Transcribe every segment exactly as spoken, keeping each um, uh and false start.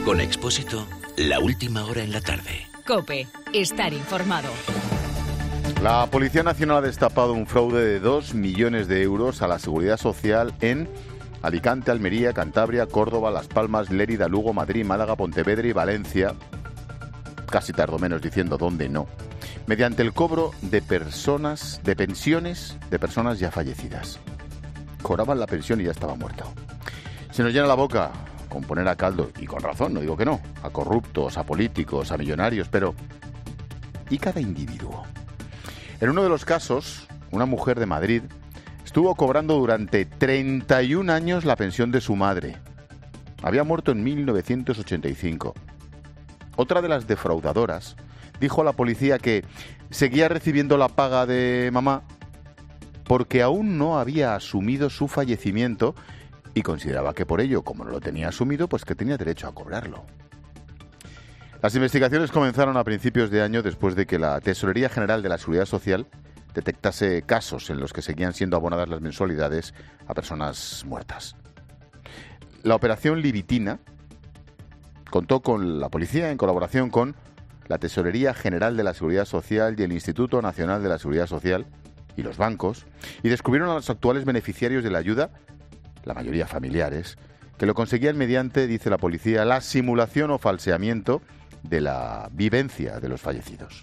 Con Expósito, la última hora en la tarde. COPE. Estar informado. La Policía Nacional ha destapado un fraude de dos millones de euros a la Seguridad Social en Alicante, Almería, Cantabria, Córdoba, Las Palmas, Lérida, Lugo, Madrid, Málaga, Pontevedra y Valencia. Casi tardo menos diciendo dónde no. Mediante el cobro de personas, de pensiones de personas ya fallecidas. Cobraban la pensión y ya estaba muerto. Se nos llena la boca con poner a caldo, y con razón, no digo que no, a corruptos, a políticos, a millonarios, pero ¿y cada individuo? En uno de los casos, una mujer de Madrid estuvo cobrando durante treinta y un años la pensión de su madre. Había muerto en mil novecientos ochenta y cinco. Otra de las defraudadoras dijo a la policía que seguía recibiendo la paga de mamá porque aún no había asumido su fallecimiento y consideraba que por ello, como no lo tenía asumido, pues que tenía derecho a cobrarlo. Las investigaciones comenzaron a principios de año después de que la Tesorería General de la Seguridad Social detectase casos en los que seguían siendo abonadas las mensualidades a personas muertas. La operación Libitina contó con la policía en colaboración con la Tesorería General de la Seguridad Social y el Instituto Nacional de la Seguridad Social y los bancos, y descubrieron a los actuales beneficiarios de la ayuda, la mayoría familiares, que lo conseguían mediante, dice la policía, la simulación o falseamiento de la vivencia de los fallecidos.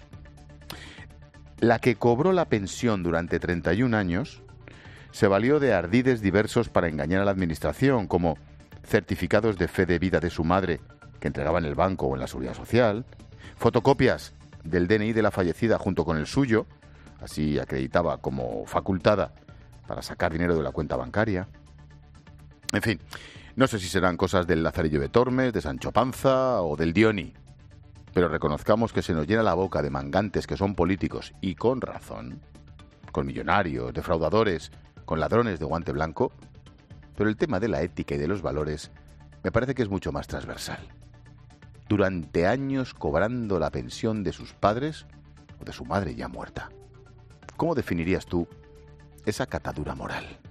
La que cobró la pensión durante treinta y un años se valió de ardides diversos para engañar a la administración, como certificados de fe de vida de su madre que entregaba en el banco o en la Seguridad Social, fotocopias del D N I de la fallecida junto con el suyo, así acreditaba como facultada para sacar dinero de la cuenta bancaria. En fin, no sé si serán cosas del Lazarillo de Tormes, de Sancho Panza o del Dioni, pero reconozcamos que se nos llena la boca de mangantes que son políticos, y con razón, con millonarios, defraudadores, con ladrones de guante blanco, pero el tema de la ética y de los valores me parece que es mucho más transversal. Durante años cobrando la pensión de sus padres o de su madre ya muerta. ¿Cómo definirías tú esa catadura moral?